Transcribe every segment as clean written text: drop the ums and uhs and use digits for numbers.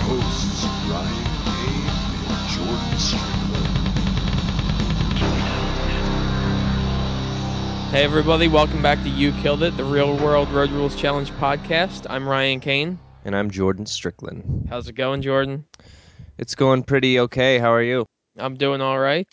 hosts, Ryan Kane and Jordan Strickland. Hey everybody, welcome back to You Killed It, the Real World Road Rules Challenge podcast. I'm Ryan Kane. And I'm Jordan Strickland. How's it going, Jordan? It's going pretty okay. How are you? I'm doing all right.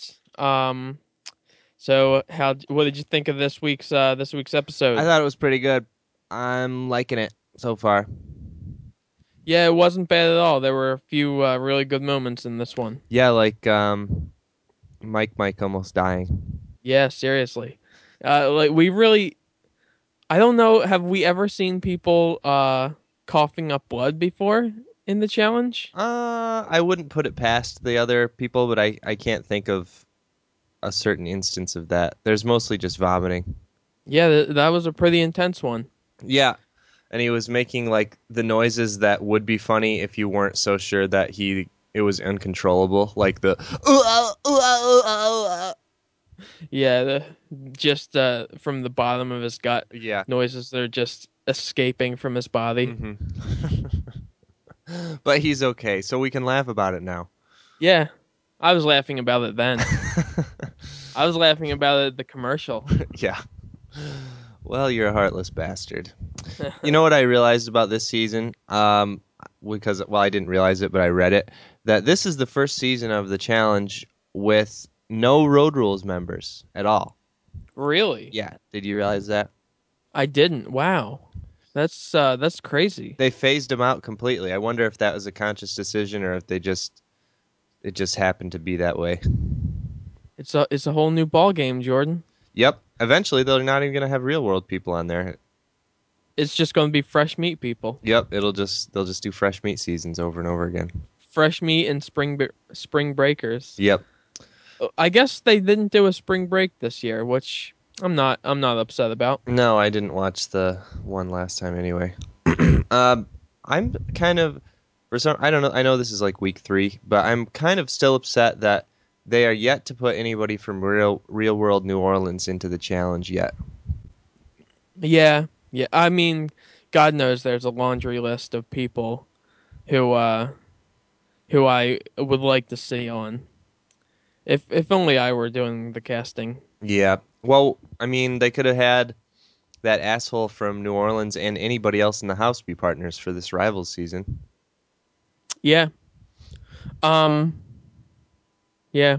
So what did you think of this week's episode? I thought it was pretty good. I'm liking it so far. Yeah, it wasn't bad at all. There were a few really good moments in this one. Yeah, like Mike almost dying. Yeah, seriously. I don't know, have we ever seen people coughing up blood before in the challenge? I wouldn't put it past the other people, but I can't think of a certain instance of that. There's mostly just vomiting. Yeah, that was a pretty intense one. Yeah. And he was making like the noises that would be funny if you weren't so sure that it was uncontrollable, like the Yeah, just from the bottom of his gut, yeah. noises that are just escaping from his body. Mm-hmm. But he's okay, so we can laugh about it now. Yeah, I was laughing about it then. I was laughing about it at the commercial. Yeah. Well, you're a heartless bastard. You know what I realized about this season? Because, well, I didn't realize it, but I read it, that this is the first season of the challenge with no Road Rules members at all. Really? Yeah. Did you realize that? I didn't. Wow, that's crazy. They phased them out completely. I wonder if that was a conscious decision or if it just happened to be that way. It's a whole new ball game, Jordan. Yep. Eventually, they're not even going to have real world people on there. It's just going to be fresh meat people. Yep. They'll just do fresh meat seasons over and over again. Fresh meat and spring breakers. Yep. I guess they didn't do a spring break this year, which I'm not upset about. No, I didn't watch the one last time anyway. I'm kind of I don't know. I know this is like week 3, but I'm kind of still upset that they are yet to put anybody from real world New Orleans into the challenge yet. Yeah. I mean, God knows there's a laundry list of people who I would like to see on. If only I were doing the casting. Yeah. Well, I mean, they could have had that asshole from New Orleans and anybody else in the house be partners for this Rivals season. Yeah. Yeah.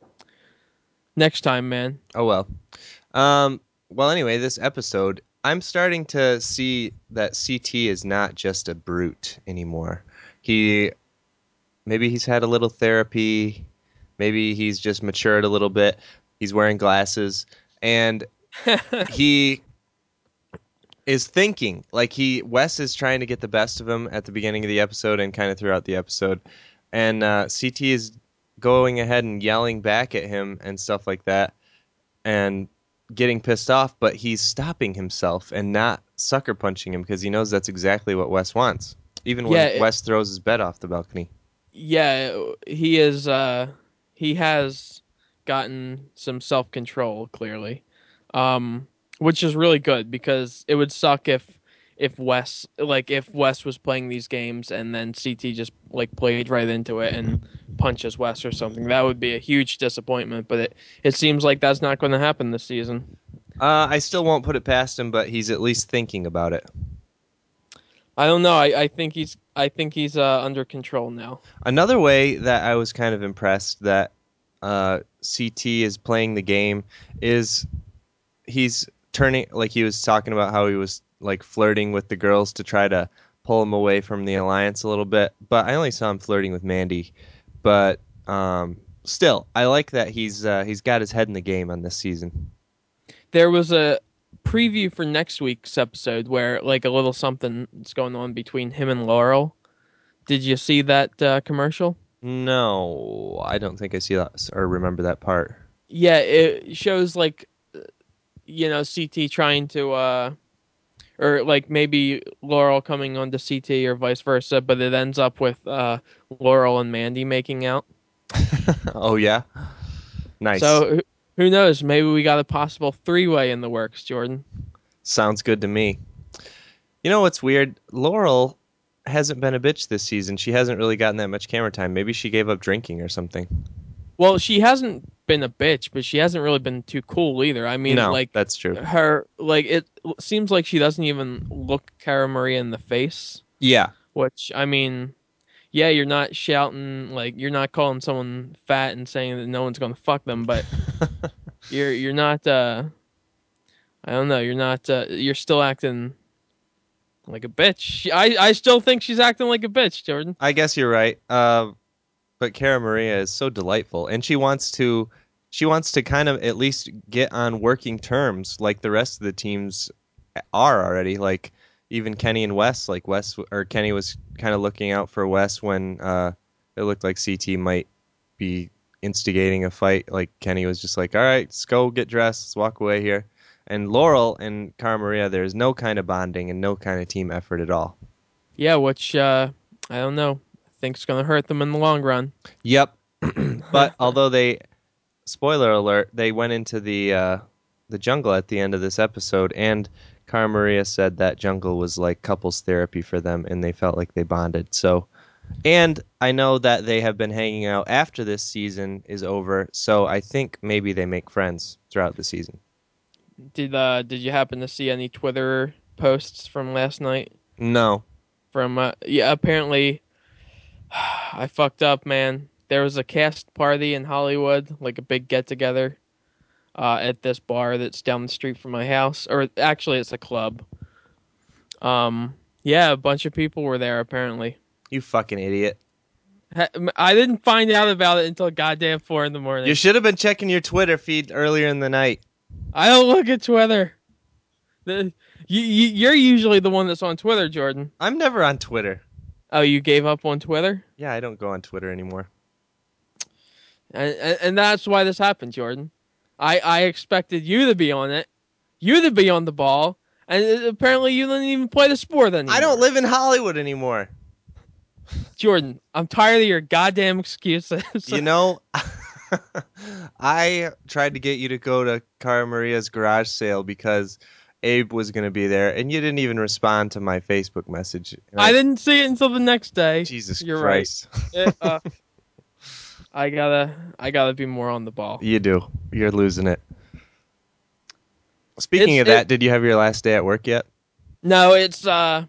Next time, man. Oh well. Well, anyway, this episode, I'm starting to see that CT is not just a brute anymore. Maybe he's had a little therapy. Maybe he's just matured a little bit. He's wearing glasses, and he is thinking. Like Wes is trying to get the best of him at the beginning of the episode and kind of throughout the episode, and CT is going ahead and yelling back at him and stuff like that, and getting pissed off, but he's stopping himself and not sucker punching him because he knows that's exactly what Wes wants. Even when Wes throws his bed off the balcony. Yeah, he is. He has gotten some self-control, clearly, which is really good because it would suck if Wes was playing these games and then CT just like played right into it and punches Wes or something. That would be a huge disappointment. But it seems like that's not going to happen this season. I still won't put it past him, but he's at least thinking about it. I don't know. I think he's under control now. Another way that I was kind of impressed that CT is playing the game is he's turning, like he was talking about how he was like flirting with the girls to try to pull him away from the alliance a little bit. But I only saw him flirting with Mandy. But still, I like that he's got his head in the game on this season. There was a preview for next week's episode where like a little something's going on between him and Laurel. Did you see that commercial? No, I don't think I see that or remember that part. Yeah, it shows like CT trying to or like maybe Laurel coming onto CT or vice versa, but it ends up with Laurel and Mandy making out. Oh yeah, nice. So who knows? Maybe we got a possible 3-way in the works, Jordan. Sounds good to me. You know what's weird? Laurel hasn't been a bitch this season. She hasn't really gotten that much camera time. Maybe she gave up drinking or something. Well, she hasn't been a bitch, but she hasn't really been too cool either. I mean, No, like that's true. it seems like she doesn't even look Cara Maria in the face. Yeah. Which, I mean, yeah, you're not shouting, like, you're not calling someone fat and saying that no one's gonna fuck them, but you're not. I don't know. You're not. You're still acting like a bitch. I still think she's acting like a bitch, Jordan. I guess you're right. But Cara Maria is so delightful, and she wants to kind of at least get on working terms like the rest of the teams are already. Like even Kenny and Wes, like Kenny was kind of looking out for Wes when it looked like CT might be instigating a fight. Like Kenny was just like, "All right, let's go get dressed, let's walk away here." And Laurel and Cara Maria, there's no kind of bonding and no kind of team effort at all. Yeah, which I don't know. I think it's gonna hurt them in the long run. Yep. But although spoiler alert, they went into the jungle at the end of this episode, and Cara Maria said that jungle was like couples therapy for them, and they felt like they bonded. So, and I know that they have been hanging out after this season is over, so I think maybe they make friends throughout the season. Did you happen to see any Twitter posts from last night? No. From yeah, apparently I fucked up, man. There was a cast party in Hollywood, like a big get together, at this bar that's down the street from my house. Or actually, it's a club. Yeah, a bunch of people were there. Apparently, You fucking idiot. I didn't find out about it until goddamn 4 in the morning. You should have been checking your Twitter feed earlier in the night. I don't look at Twitter. You're usually the one that's on Twitter, Jordan. I'm never on Twitter. Oh, you gave up on Twitter? Yeah, I don't go on Twitter anymore. And that's why this happened, Jordan. I expected you to be on it, you to be on the ball, and apparently you didn't even play the sport anymore. I don't live in Hollywood anymore. Jordan, I'm tired of your goddamn excuses. You know, I tried to get you to go to Cara Maria's garage sale because Abe was going to be there, and you didn't even respond to my Facebook message. I didn't see it until the next day. Jesus You're Christ. Right. I gotta be more on the ball. You do. You're losing it. Speaking of that, did you have your last day at work yet? No, it's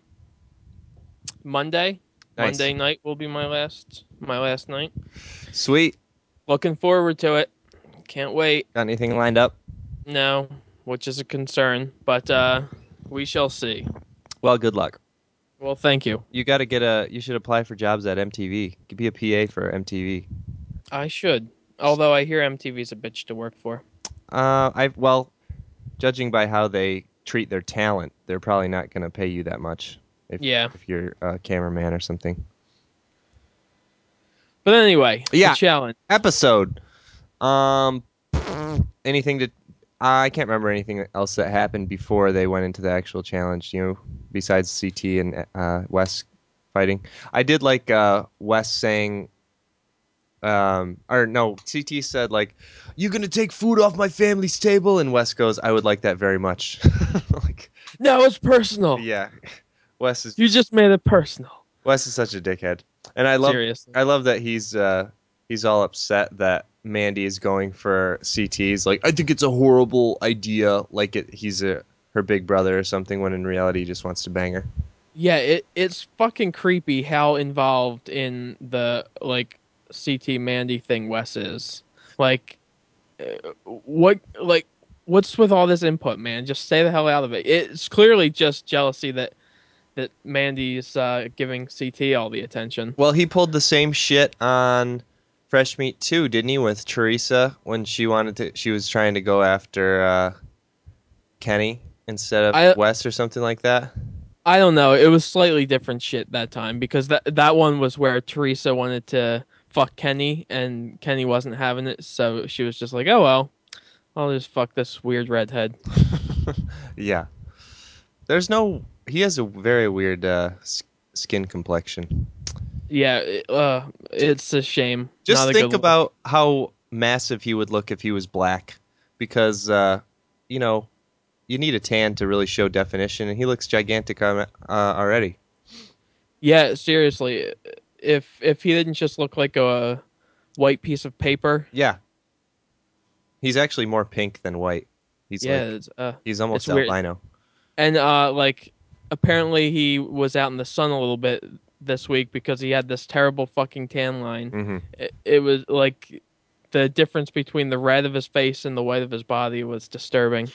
Monday. Nice. Monday night will be my last night. Sweet. Looking forward to it. Can't wait. Got anything lined up? No, which is a concern, but we shall see. Well, good luck. Well, thank you. You should apply for jobs at MTV. Be a PA for MTV. I should. Although I hear MTV's a bitch to work for. Judging by how they treat their talent, they're probably not going to pay you that much. If you're a cameraman or something. But anyway, yeah, the challenge episode. Anything to? I can't remember anything else that happened before they went into the actual challenge. You know, besides CT and Wes fighting. I did like Wes saying. CT said like, "You gonna take food off my family's table?" And Wes goes, "I would like that very much." Like, no, it's personal. Yeah, Wes is. You just made it personal. Wes is such a dickhead, and I love that he's all upset that Mandy is going for CTs. Like, I think it's a horrible idea. Like he's her big brother or something. When in reality, he just wants to bang her. Yeah, it's fucking creepy how involved in the like CT Mandy thing Wes is. Like, what's with all this input, man? Just stay the hell out of it. It's clearly just jealousy that Mandy's giving CT all the attention. Well, he pulled the same shit on Fresh Meat too, didn't he? With Teresa when she was trying to go after Kenny instead of Wes or something like that. I don't know. It was slightly different shit that time because that one was where Teresa wanted to fuck Kenny and Kenny wasn't having it, so she was just like, "Oh well, I'll just fuck this weird redhead." Yeah. He has a very weird skin complexion. Yeah, it's a shame. Just think about how massive he would look if he was black, because you need a tan to really show definition, and he looks gigantic already. Yeah, seriously. If he didn't just look like a white piece of paper, Yeah, he's actually more pink than white. He's yeah, like he's it's almost weird. albino. And like apparently he was out in the sun a little bit this week because he had this terrible fucking tan line. Hmm. It was like the difference between the red of his face and the white of his body was disturbing.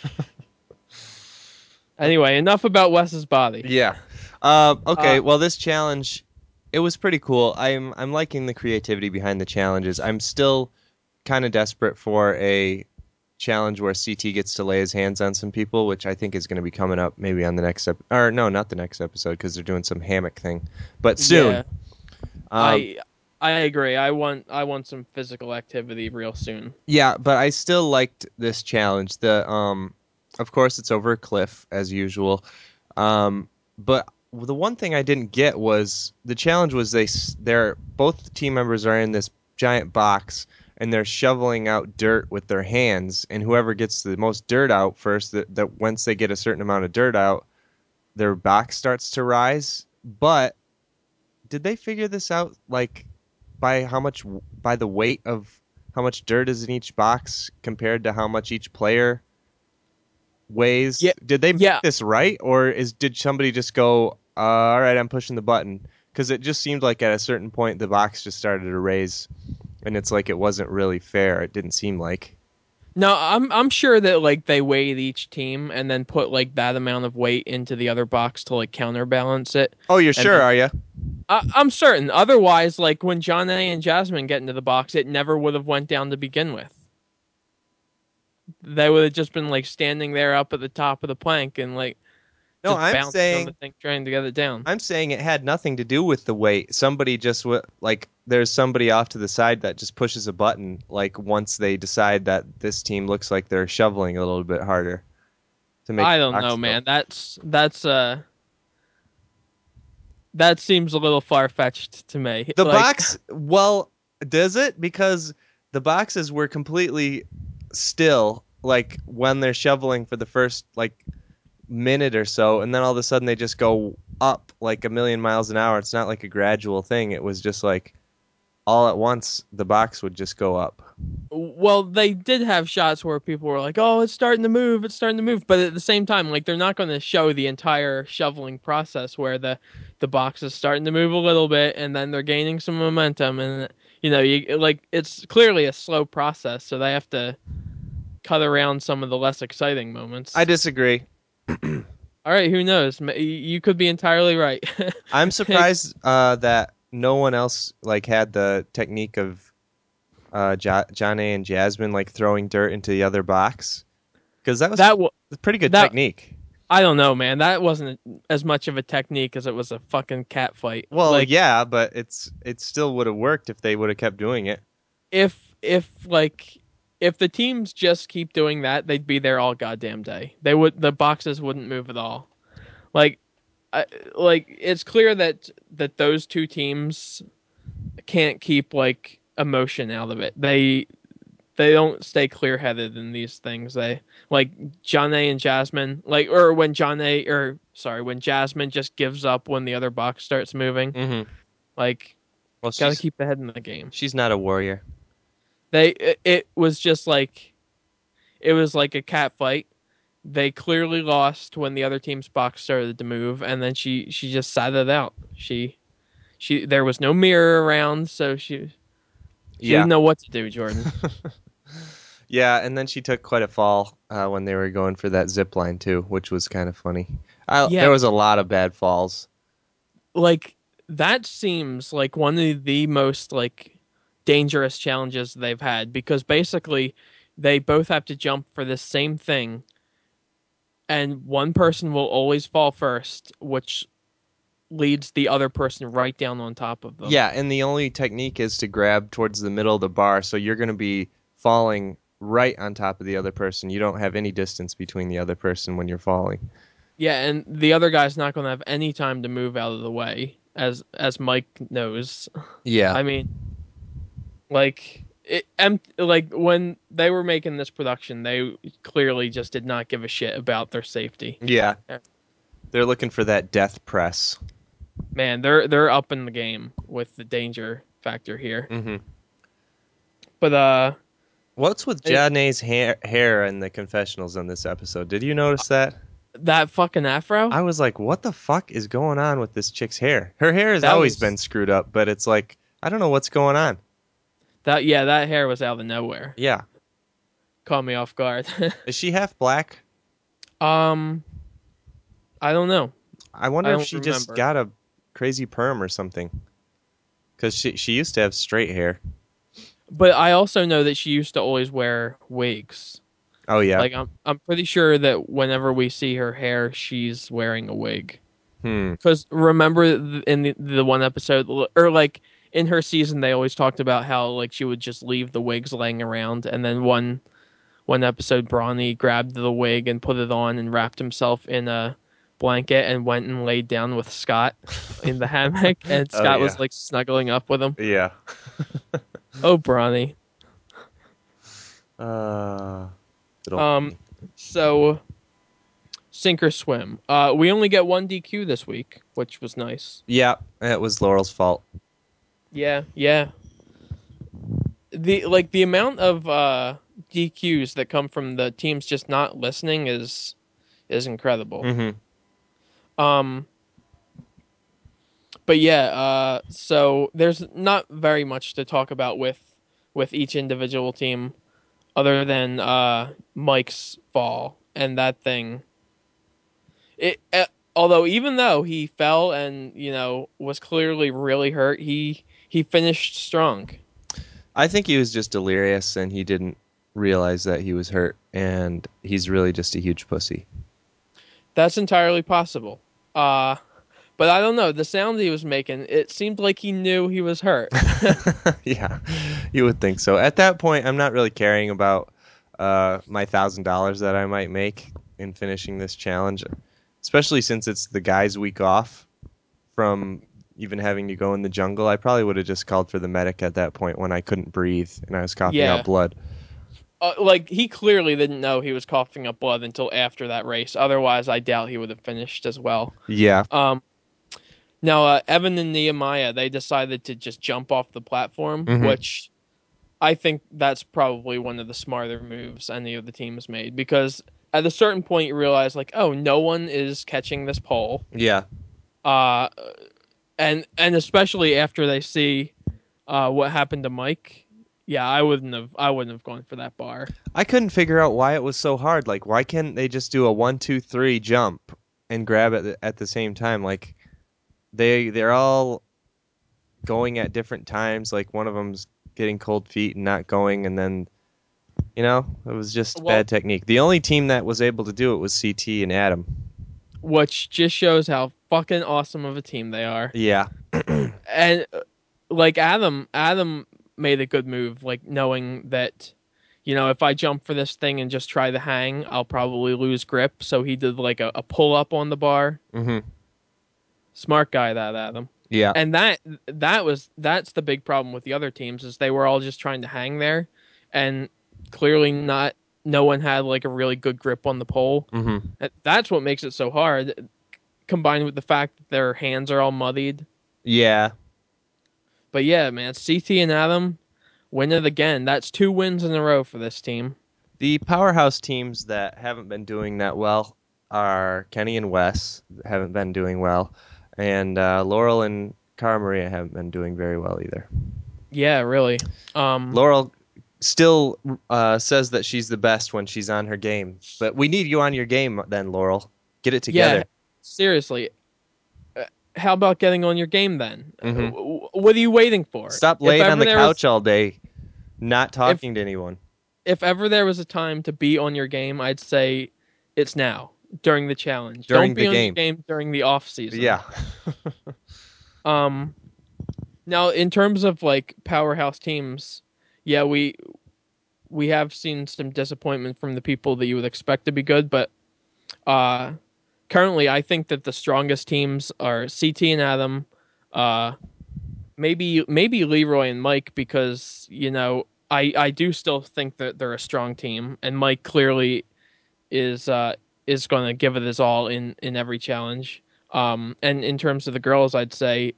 Anyway, enough about Wes's body. Yeah. Okay. Uh, Well, this challenge, it was pretty cool. I'm liking the creativity behind the challenges. I'm still kind of desperate for a challenge where CT gets to lay his hands on some people, which I think is going to be coming up maybe on the next or no, not the next episode because they're doing some hammock thing, but soon. yeah, Um, I agree. I want some physical activity real soon. yeah, but I still liked this challenge. Of course, it's over a cliff as usual. But the one thing I didn't get was the challenge was they're both team members are in this giant box and they're shoveling out dirt with their hands, and whoever gets the most dirt out first, that once they get a certain amount of dirt out, their box starts to rise. But did they figure this out like by how much by the weight of how much dirt is in each box compared to how much each player weighs? Yeah, Did they make yeah. this right, or did somebody just go, all right, I'm pushing the button? Because it just seemed like at a certain point the box just started to raise, and it's like it wasn't really fair. It didn't seem like. No, I'm sure that like they weighed each team and then put like that amount of weight into the other box to like counterbalance it. Oh, you're And sure, then are you? I'm certain. Otherwise, like when John A and Jasmine get into the box, it never would have went down to begin with. They would have just been like standing there up at the top of the plank and like No, just bouncing on the thing trying to get it down. I'm saying it had nothing to do with the weight. Somebody just like there's somebody off to the side that just pushes a button like once they decide that this team looks like they're shoveling a little bit harder to make I the don't box know, go. man. That seems a little far fetched to me. The Like box, well, does it? Because the boxes were completely still like when they're shoveling for the first like minute or so, and then all of a sudden they just go up like a million miles an hour. It's not like a gradual thing. It was just like all at once the box would just go up. well, they did have shots where people were like, "Oh, it's starting to move, it's starting to move," but at the same time, like they're not going to show the entire shoveling process where the box is starting to move a little bit and then they're gaining some momentum, and you like it's clearly a slow process, so they have to cut around some of the less exciting I moments. disagree. All right, who knows? You could be entirely right. I'm surprised that no one else like had the technique of John A and Jasmine like throwing dirt into the other box because that was that w- a pretty good that technique. I don't know, man. That wasn't as much of a technique as it was a fucking cat fight. Well, Like yeah, but it still would have worked if they would have kept doing it. if the teams just keep doing that, they'd be there all goddamn day. The boxes wouldn't move at all. Like I, like it's clear that those two teams can't keep like emotion out of it. They don't stay clear headed in these things. They like John A and Jasmine, like or when Jasmine just gives up when the other box starts moving. Mm-hmm. Like Well, gotta keep the head in the game. she's not a warrior. It was just like it was like a cat fight. They clearly lost when the other team's box started to move, and then she just sat it out. She there was no mirror around, so she Yeah, didn't know what to do. Jordan, yeah, and then she took quite a fall when they were going for that zip line too, which was kind of funny. yeah, There was a lot of bad falls. like that seems like one of the most like dangerous challenges they've had because basically they both have to jump for the same thing, and one person will always fall first, which leads the other person right down on top of them. Yeah, and the only technique is to grab towards the middle of the bar, so you're going to be falling right on top of the other person. You don't have any distance between the other person when you're falling. Yeah, and the other guy's not going to have any time to move out of the way, as Mike knows. Yeah. I mean, like when they were making this production, they clearly just did not give a shit about their safety. Yeah. They're looking for that death press. Man, they're up in the game with the danger factor here. Mm-hmm. But What's with Janae's hair in the confessionals on this episode? Did you notice that? that fucking afro, I was like, what the fuck is going on with this chick's hair? Her hair has That always was- been screwed up, but it's like, I don't know what's going on. that hair was out of nowhere. Yeah. Caught me off guard. Is she half black? I don't know. I wonder I if don't she just remember. got a crazy perm or something. Because she used to have straight hair. But I also know that she used to always wear wigs. Oh, yeah. Like I'm pretty sure that whenever we see her hair, she's wearing a wig. Because remember in the one episode, or like in her season, they always talked about how like she would just leave the wigs laying around, and then one episode, Bronny grabbed the wig and put it on and wrapped himself in a blanket and went and laid down with Scott in the hammock, and Oh, Scott was yeah. like snuggling up with him. Yeah. Oh, Bronny. Little- So sink or swim. We only get one DQ this week, which was nice. Yeah, it was Laurel's fault. Yeah. The amount of DQs that come from the teams just not listening is incredible. Mm-hmm. But yeah, so there's not very much to talk about with each individual team other than Mike's fall and that thing. Although even though he fell and was clearly really hurt, he finished strong. I think he was just delirious and he didn't realize that he was hurt, and he's really just a huge pussy. That's entirely possible. But I don't know. The sound he was making, it seemed like he knew he was hurt. Yeah, you would think so. At that point, I'm not really caring about my $1,000 that I might make in finishing this challenge, especially since it's the guy's week off from even having to go in the jungle. I probably would have just called for the medic at that point when I couldn't breathe and I was coughing Yeah. out blood. Like, he clearly didn't know he was coughing up blood until after that race. Otherwise, I doubt he would have finished as well. Yeah. Now, Evan and Nehemiah, they decided to just jump off the platform, Mhm. which I think that's probably one of the smarter moves any of the teams made, because at a certain point you realize, like, oh, no one is catching this pole. Yeah. And especially after they see what happened to Mike. Yeah, I wouldn't have gone for that bar. I couldn't figure out why it was so hard. Like, why can't they just do a 1, 2, 3 jump and grab it at the same time? Like, they're all going at different times. Like, one of them's getting cold feet and not going, and then it was just bad technique. The only team that was able to do it was CT and Adam, which just shows how fucking awesome of a team they are. Yeah. And like Adam made a good move, like knowing that if I jump for this thing and just try the hang, I'll probably lose grip. So he did like a pull up on the bar. Mm-hmm. Smart guy, that Adam. Yeah. And that's the big problem with the other teams, is they were all just trying to hang there, and clearly no one had like a really good grip on the pole. Mm-hmm. That's what makes it so hard, combined with the fact that their hands are all muddied. Yeah. But yeah, man, CT and Adam win it again. That's 2 wins in a row for this team. The powerhouse teams that haven't been doing that well are Kenny and Wes, haven't been doing well, and Laurel and Cara Maria haven't been doing very well either. Yeah, really. Laurel still says that she's the best when she's on her game, but we need you on your game then, Laurel. Get it together. Yeah, seriously. How about getting on your game then? Mhm. What are you waiting for? Stop laying on the couch all day, not talking to anyone. If ever there was a time to be on your game, I'd say it's now, during the challenge. During Don't be the on game. your game during the off season. Yeah. Now, in terms of like powerhouse teams, yeah, we have seen some disappointment from the people that you would expect to be good, but currently I think that the strongest teams are CT and Adam, maybe Leroy and Mike, because I do still think that they're a strong team, and Mike clearly is going to give it his all in every challenge. And in terms of the girls, I'd say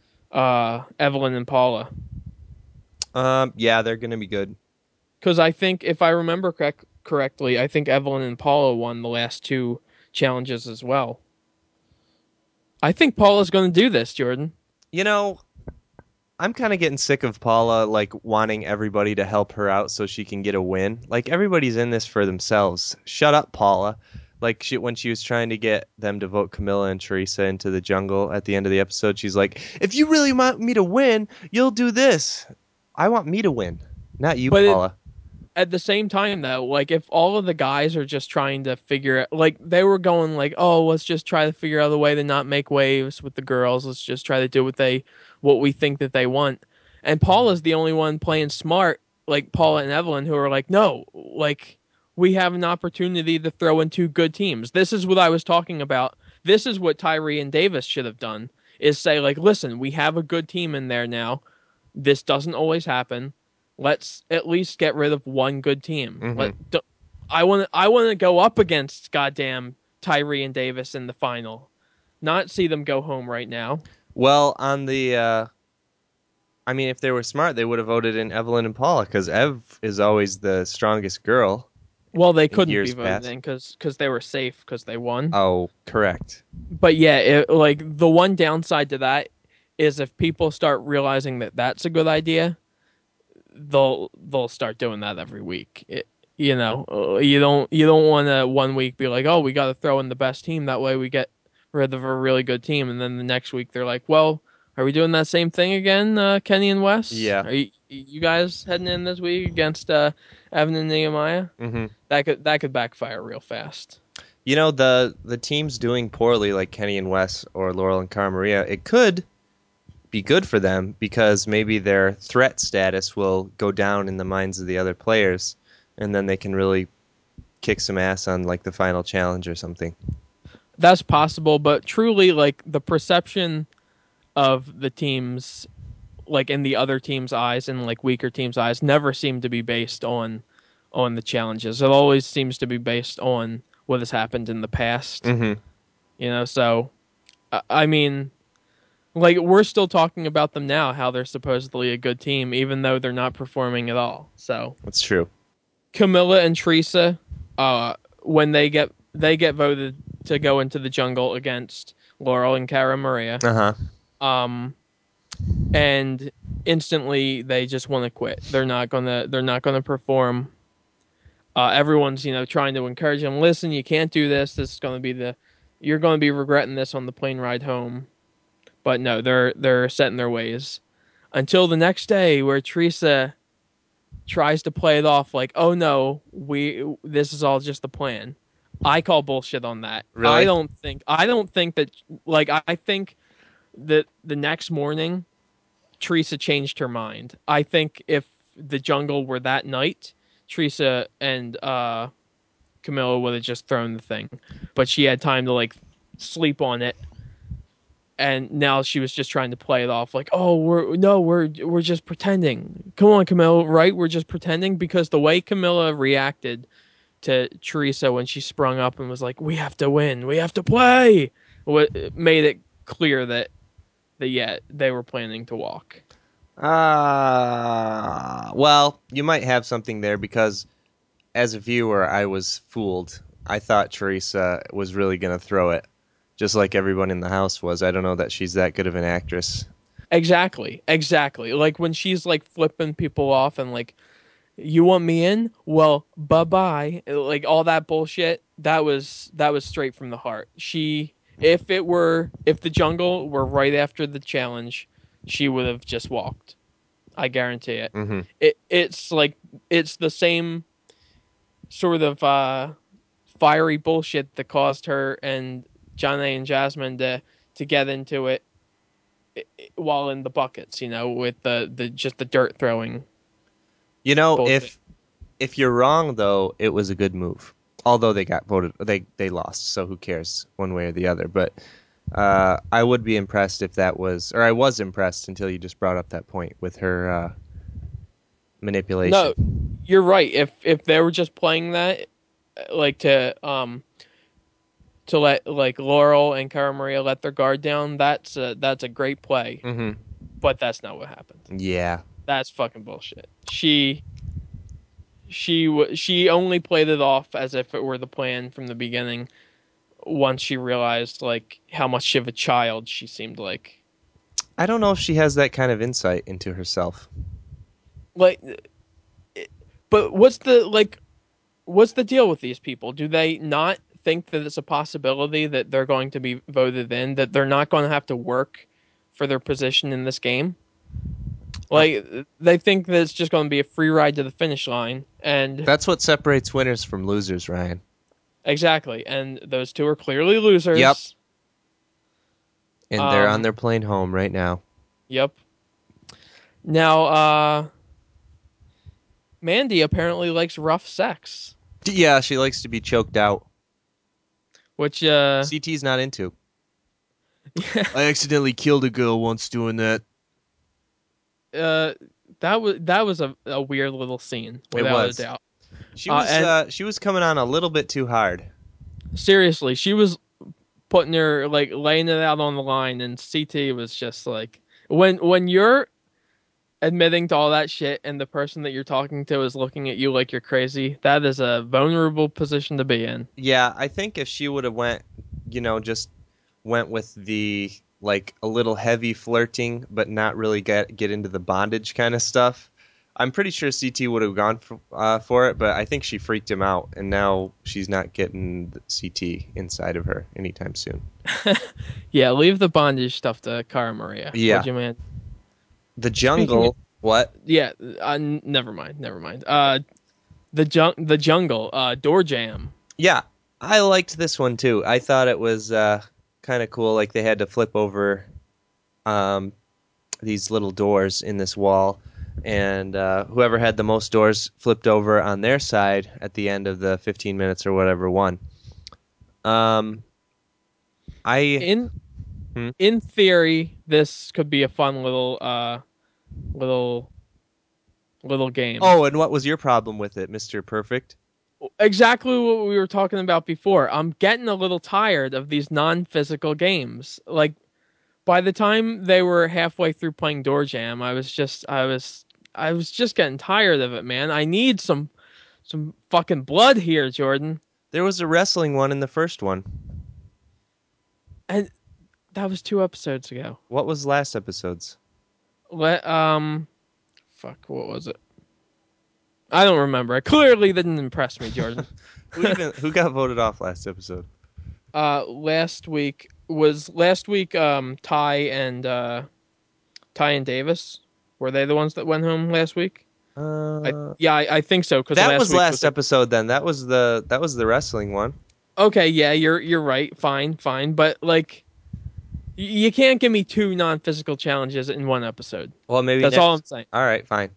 Evelyn and Paula. Yeah, they're gonna be good. Because I think, if I remember correctly, I think Evelyn and Paula won the last two challenges as well. I think Paula's going to do this, Jordan. You know, I'm kind of getting sick of Paula like wanting everybody to help her out so she can get a win. Like everybody's in this for themselves. Shut up, Paula. Like when she was trying to get them to vote Camilla and Teresa into the jungle at the end of the episode, she's like, "If you really want me to win, you'll do this." I want me to win, not you, But Paula. at the same time, though, like if all of the guys are just trying to figure it, like they were going like, oh, let's just try to figure out a way to not make waves with the girls. Let's just try to do what we think that they want. And Paula's the only one playing smart, like Paula and Evelyn, who are like, no, like we have an opportunity to throw in two good teams. This is what I was talking about. This is what Tyree and Davis should have done: is say like, listen, we have a good team in there now. This doesn't always happen. Let's at least get rid of one good team. Mm-hmm. I want to go up against goddamn Tyree and Davis in the final, not see them go home right now. Well, on the, I mean, if they were smart, they would have voted in Evelyn and Paula because Ev is always the strongest girl Well, they in couldn't be years voted past. in because they were safe because they won. Oh, correct. But yeah, like the one downside to that is if people start realizing that that's a good idea, they'll start doing that every week. You don't want to one week be like, oh, we got to throw in the best team, that way we get rid of a really good team, and then the next week they're like, well, are we doing that same thing again, Kenny and Wes? Yeah. Are you guys heading in this week against Evan and Nehemiah? Mm-hmm. That could backfire real fast. You know, the teams doing poorly, like Kenny and Wes or Laurel and Cara Maria, it could be good for them because maybe their threat status will go down in the minds of the other players, and then they can really kick some ass on like the final challenge or something. That's possible, but truly, like the perception of the teams, like in the other team's eyes and like weaker teams' eyes, never seem to be based on the challenges. It always seems to be based on what has happened in the past. Mm-hmm. So I mean, like we're still talking about them now, how they're supposedly a good team, even though they're not performing at all. So That's true. Camilla and Teresa, when they get voted to go into the jungle against Laurel and Cara Maria, Uh-huh. and instantly they just want to quit. They're not gonna perform. Everyone's trying to encourage them. Listen, you can't do this. This is gonna be you're gonna be regretting this on the plane ride home. But no, they're set in their ways until the next day where Teresa tries to play it off like, oh no, this is all just the plan. I call bullshit on that. Really? I don't think that, like, I think that the next morning Teresa changed her mind. I think if the jungle were that night, Teresa and Camilla would have just thrown the thing. But she had time to like sleep on it, and now she was just trying to play it off like, oh, we're just pretending. Come on, Camilla, right? We're just pretending, because the way Camilla reacted to Teresa when she sprung up and was like, we have to win, we have to play, what made it clear that yeah, they were planning to walk. Well, you might have something there because as a viewer, I was fooled. I thought Teresa was really going to throw it, just like everyone in the house was. I don't know that she's that good of an actress. Exactly. Like when she's like flipping people off and like, you want me in? Well, bye bye. Like all that bullshit. That was straight from the heart. If the jungle were right after the challenge, she would have just walked. I guarantee it. Mm-hmm. It's like it's the same sort of fiery bullshit that caused her and Johnny and Jasmine to get into it while in the buckets, with the just the dirt throwing You know, bullshit. if you're wrong though, it was a good move. Although they got voted, they lost, so who cares one way or the other? But I would be impressed if that was, or I was impressed until you just brought up that point with her manipulation. No, you're right. If they were just playing that, like to let like Laurel and Cara Maria let their guard down, that's a great play. Mm-hmm. But that's not what happened. Yeah. That's fucking bullshit. She only played it off as if it were the plan from the beginning. Once she realized like how much of a child she seemed like. I don't know if she has that kind of insight into herself. Like, but what's the deal with these people? Do they not think that it's a possibility that they're going to be voted in, that they're not going to have to work for their position in this game? Like, they think that it's just going to be a free ride to the finish line, and That's what separates winners from losers, Ryan. exactly, and those two are clearly losers. Yep. And they're on Um, their plane home right now. Yep. Now, Mandy apparently likes rough sex, Yeah, she likes to be choked out. which, CT's not into. I accidentally killed a girl once doing that. that was a weird little scene, without was. a doubt. She was coming on a little bit too hard. Seriously, she was putting her like laying it out on the line, and CT was just like, when you're admitting to all that shit and the person that you're talking to is looking at you like you're crazy, that is a vulnerable position to be in. Yeah, I think if she would have just went with the like a little heavy flirting, but not really get into the bondage kind of stuff, I'm pretty sure CT would have gone for it. But I think she freaked him out, and now she's not getting the CT inside of her anytime soon. Yeah, leave the bondage stuff to Cara Maria. Yeah. Would you, man? The jungle. What? Yeah, never mind. The jungle, Door Jam. Yeah, I liked this one too. I thought it was kind of cool. Like they had to flip over these little doors in this wall, and whoever had the most doors flipped over on their side at the end of the 15 minutes or whatever won. In in theory, this could be a fun little game. Oh, and what was your problem with it, Mr. Perfect? Exactly what we were talking about before. I'm getting a little tired of these non-physical games. Like by the time they were halfway through playing Door Jam, I was just getting tired of it, man. I need some fucking blood here, Jordan. There was a wrestling one in the first one. And that was 2 episodes ago. What was last episode's? Fuck, what was it? I don't remember. It clearly didn't impress me, Jordan. Who got voted off last episode? Last week, Ty and Davis. Were they the ones that went home last week? I think so. Cause that was last was episode. Then that was the wrestling one. Okay, yeah, you're right. Fine, but like, you can't give me 2 non-physical challenges in 1 episode. Well, maybe that's all I'm saying. All right, fine.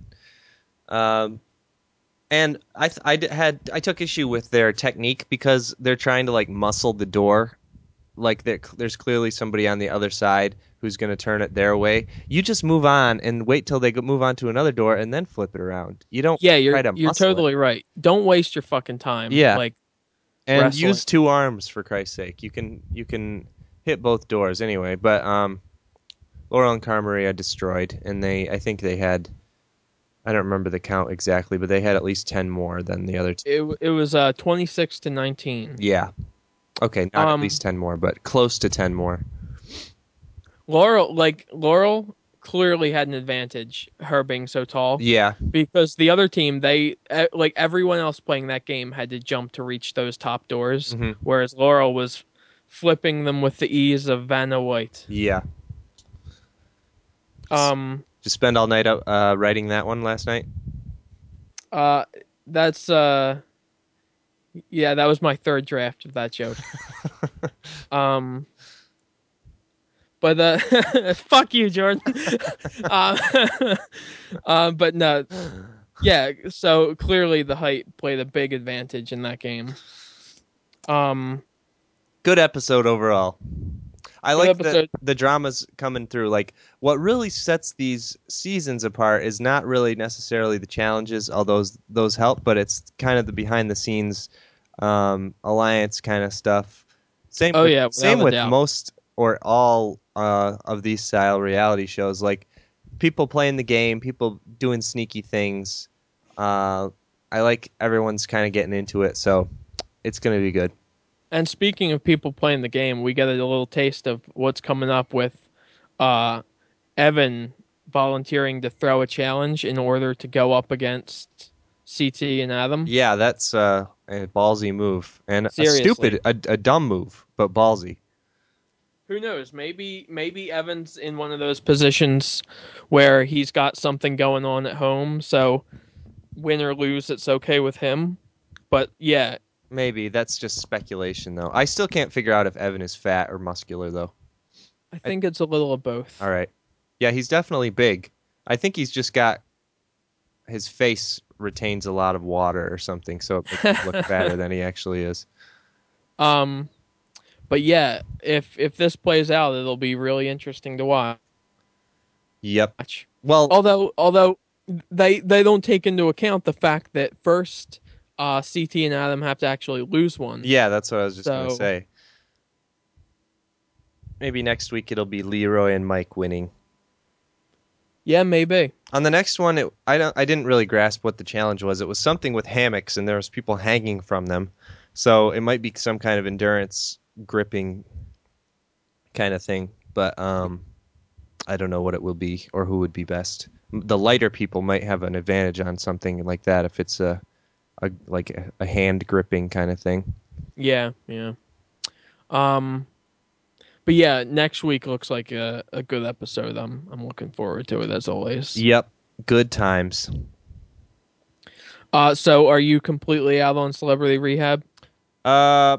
And I took issue with their technique because they're trying to like muscle the door, like there's clearly somebody on the other side who's going to turn it their way. You just move on and wait till they move on to another door and then flip it around. You don't. Yeah, you're totally right. Don't waste your fucking time. Yeah, like and wrestling. Use 2 arms for Christ's sake. You can hit both doors anyway. But Laurel and Cara Maria destroyed, and I think they had. I don't remember the count exactly, but they had at least 10 more than the other 2. It was 26-19. Yeah. Okay, not at least 10 more, but close to 10 more. Laurel clearly had an advantage, her being so tall. Yeah. Because the other team, they like everyone else playing that game had to jump to reach those top doors, whereas Laurel was flipping them with the ease of Vanna White. Yeah. Just spend all night writing that one last night? That's that was my 3rd draft of that joke. But fuck you, Jordan. But no. Yeah, so clearly the height played a big advantage in that game. Good episode overall. I like the dramas coming through. Like, what really sets these seasons apart is not really necessarily the challenges, although those help, but it's kind of the behind-the-scenes alliance kind of stuff. Same. Oh yeah, Same without a with doubt. most or all of these style reality shows. Like people playing the game, people doing sneaky things. I like everyone's kind of getting into it, so it's gonna be good. And speaking of people playing the game, we get a little taste of what's coming up with uh, Evan volunteering to throw a challenge in order to go up against CT and Adam. Yeah, that's a ballsy move and a Seriously. a dumb move, but ballsy. Who knows? Maybe Evan's in one of those positions where he's got something going on at home, so win or lose, it's okay with him. But yeah, Maybe that's just speculation, though. I still can't figure out if Evan is fat or muscular, though. I think it's a little of both. All right. Yeah, he's definitely big. I think he's just got his face retains a lot of water or something, so it makes him look fatter than he actually is. um, but yeah, if this plays out, it'll be really interesting to watch. Yep. Well, Although they don't take into account the fact that first CT and Adam have to actually lose one. yeah, that's what I was just gonna So say. Maybe next week it'll be Leroy and Mike winning. yeah, maybe. On the next one, I didn't really grasp what the challenge was. It was something with hammocks, and there was people hanging from them, so it might be some kind of endurance gripping kind of thing. But I don't know what it will be or who would be best. The lighter people might have an advantage on something like that if it's a hand gripping kind of thing. Yeah, yeah. Um, but yeah, next week looks like a good episode. I'm looking forward to it as always. Yep, good times. So are you completely out on Celebrity Rehab? Uh,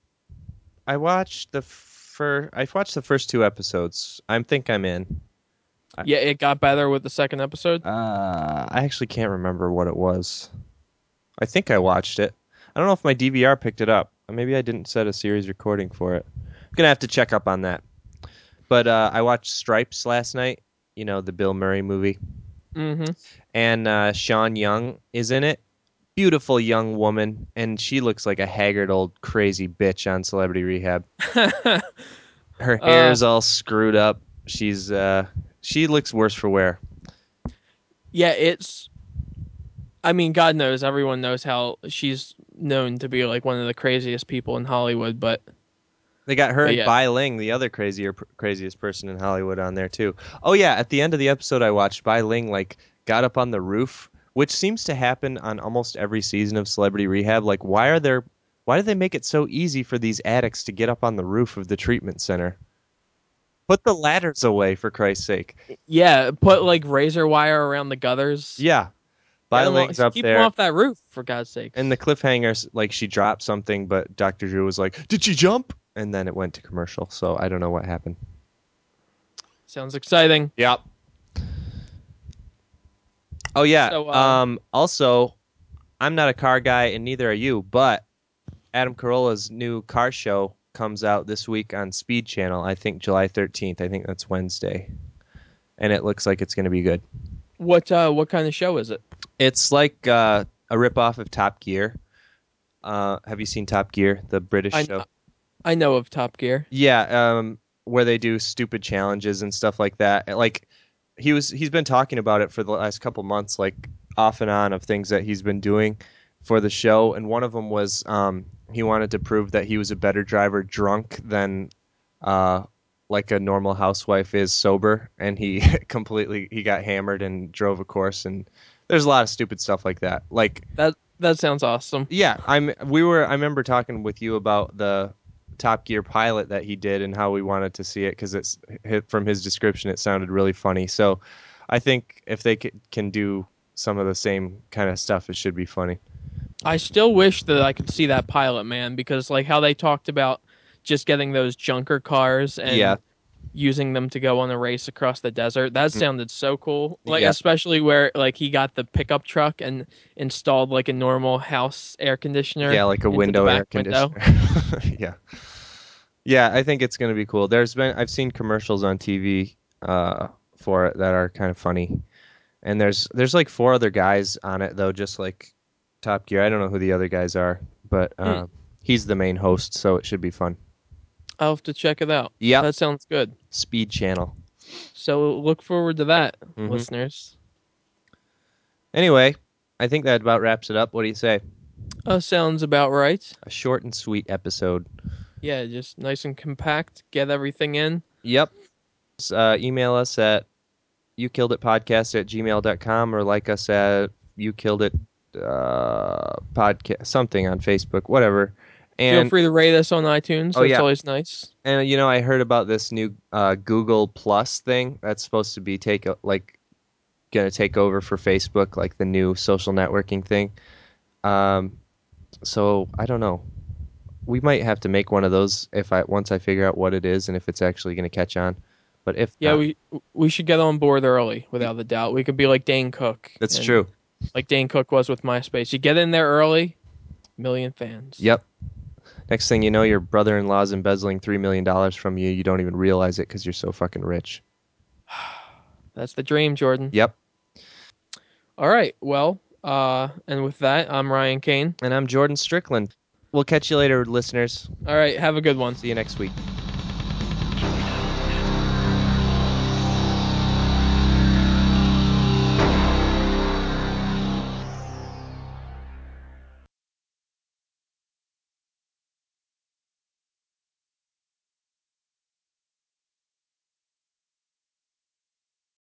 I've watched the first two episodes. I think I'm in. Yeah, it got better with the second episode. I actually can't remember what it was. I think I watched it. I don't know if my DVR picked it up. Maybe I didn't set a series recording for it. I'm gonna have to check up on that. But I watched Stripes last night. You know, the Bill Murray movie. Mm-hmm. And Sean Young is in it. Beautiful young woman, and she looks like a haggard old crazy bitch on Celebrity Rehab. Her hair's all screwed up. She looks worse for wear. Yeah, it's. I mean, God knows, everyone knows how she's known to be like one of the craziest people in Hollywood. But They got her and yeah, Bai Ling, the other craziest person in Hollywood, on there too. Oh yeah, at the end of the episode I watched, Bai Ling like got up on the roof, which seems to happen on almost every season of Celebrity Rehab. Like, why do they make it so easy for these addicts to get up on the roof of the treatment center? Put the ladders away, for Christ's sake. yeah, put like razor wire around the gutters. Yeah, Bai Ling's up Keep them there. off that roof, for God's sakes. And the cliffhangers, like she dropped something, but Dr. Drew was like, "Did she jump?" And then it went to commercial. So I don't know what happened. Sounds exciting. Yep. Oh yeah. So, Also, I'm not a car guy, and neither are you. But Adam Carolla's new car show comes out this week on Speed Channel. I think July 13th. I think that's Wednesday, and it looks like it's going to be good. what kind of show is it? It's like a ripoff of Top Gear. Have you seen Top Gear, the British show? I know of Top Gear. Yeah, where they do stupid challenges and stuff like that. Like he's been talking about it for the last couple months, like off and on, of things that he's been doing for the show. And one of them was he wanted to prove that he was a better driver drunk than like a normal housewife is sober. And he he got hammered and drove a course. And there's a lot of stupid stuff like that. Like That sounds awesome. yeah, I remember talking with you about the Top Gear pilot that he did and how we wanted to see it because it's from his description it sounded really funny. So I think if they can do some of the same kind of stuff, it should be funny. I still wish that I could see that pilot, man, because like how they talked about just getting those junker cars and Yeah. using them to go on a race across the desert. That sounded so cool. Like Yeah. especially where like he got the pickup truck and installed like a normal house air conditioner. Yeah, like a into the window air back window. conditioner. Yeah. Yeah, I think it's going to be cool. I've seen commercials on TV for it that are kind of funny. And there's like 4 other guys on it though, just like Top Gear. I don't know who the other guys are, but he's the main host, so it should be fun. I'll have to check it out. Yep. That sounds good. Speed Channel. So look forward to that, Mhm. listeners. Anyway, I think that about wraps it up. What do you say? Sounds about right. A short and sweet episode. Yeah, just nice and compact. Get everything in. Yep. Email us at youkilleditpodcast@gmail.com or like us at youkilledit podcast something on Facebook, whatever. Feel And free to rate us on iTunes. Oh, That's yeah. always nice. and you know, I heard about this new Google Plus thing that's supposed to be going to take over for Facebook, like the new social networking thing. So I don't know. We might have to make one of those once I figure out what it is and if it's actually going to catch on. But if Yeah, not, we should get on board early, without a doubt. We could be like Dane Cook. that's and true. Like Dane Cook was with MySpace. You get in there early, million fans. Yep. Next thing you know, your brother-in-law's embezzling $3 million from you. You don't even realize it because you're so fucking rich. That's the dream, Jordan. Yep. All right. Well, and with that, I'm Ryan Kane. And I'm Jordan Strickland. We'll catch you later, listeners. All right. Have a good one. See you next week.